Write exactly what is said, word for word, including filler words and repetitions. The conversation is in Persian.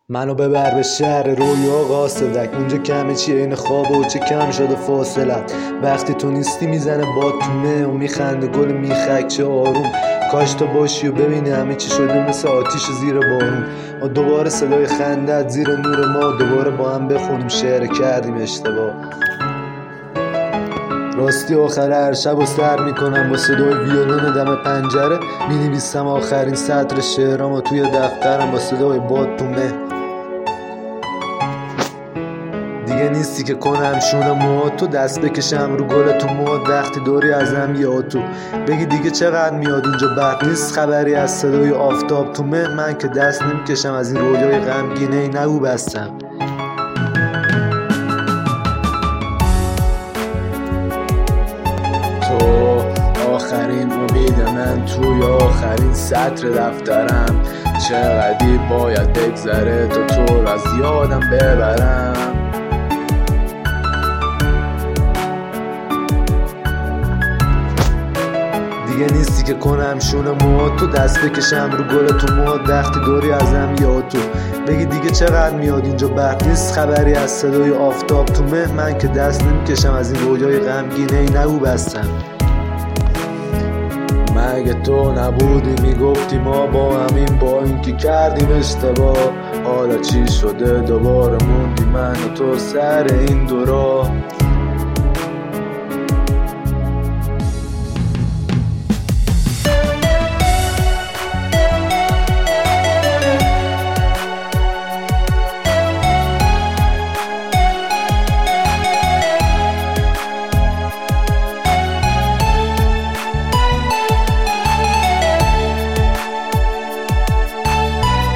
منو ببر به شهر رویا قاصدک، اونجا کمه چی این خواب و چه کم شده فاصلت. وقتی تو نیستی میزنه باد تو مه و میخنده گل میخک چه آروم. کاش تو باشی و ببینی همه چی شده مثل آتیش زیر بارون. ما دوباره صدای خندت زیر نور ما، دوباره با هم بخونیم شعر کردیم اشتباه. راستی آخر هر شب و سر میکنم با صدای ویولون دم پنجره، مینویسم آخرین سطر شعرامو توی دفترم با صدای باد تو مه. دیگه نیستی که کنم شونه موهاتو، دست بکشم رو گل تو موهات وقتی دوری ازم یادتو. بگی دیگه چقدر میاد اینجا برق نیست خبری از صدای آفتاب تو مه. من که دست نمیکشم از این رویای غمگینه، ای نگو بستم. تو آخرین امید من توی آخرین سطر دفترم، چقدی باید بگذره تا تو رو از یادم ببرم. دیگه نیستی که کنم شونه موهاتو، دست بکشم رو گل تو موهات وقتی دوری ازم یادتو. بگی دیگه چقدر میاد اینجا برق نیست خبری از صدای آفتاب تو مه. من که دست نمیکشم از این رویای غمگینه، ای نگو بستم. مگه تو نبودی میگفتی ما با همین با اینکه کردیم اشتباه، حالا چی شده دوباره موندی من و تو سر این دو راه.